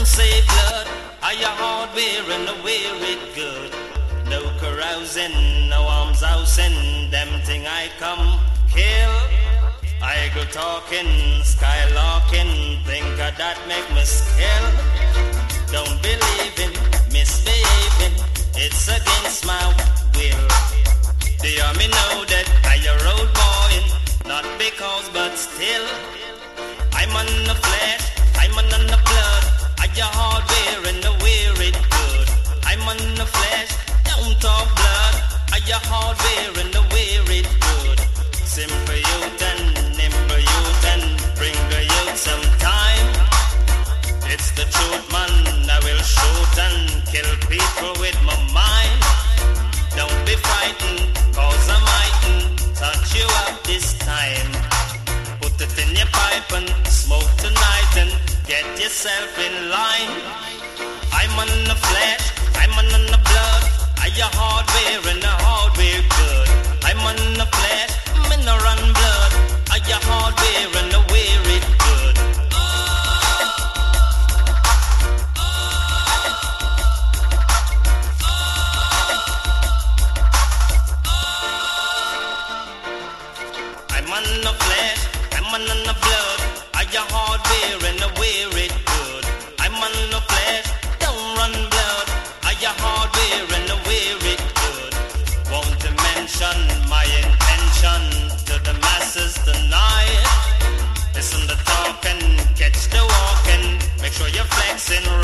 say blood, are your hardware and the wear it good. No carousing, no arms housing, them thing I come kill. I go talking, skylarking, think of that make me skill. Don't believe in misbehaving, it's against my will. Do you me know that I a road boy, not because but still. I'm on the flesh, I'm on the blood, I your hardware and the wear it good. I'm on the flesh, don't talk blood, I your hardware and the wear it good. Simple youth and nimble youth and bring the youth some time. It's the truth man, I will shoot and kill people with my mind. Don't be frightened, cause I mightn't touch you up this time. Put it in your pipe and smoke tonight and get yourself in line. I'm on the flesh, I'm on the blood, I your hardware and the hardware good. I'm on the flesh, I'm in the run blood, I your hardware and the wear it good. I'm on the flesh, I'm on the blood, I your hardware and the wear it good. I'm on the flesh, don't run blood, I your hardware and the wear it good. Won't to mention my intention to the masses tonight. Listen to talking, catch the walking, make sure you're flexing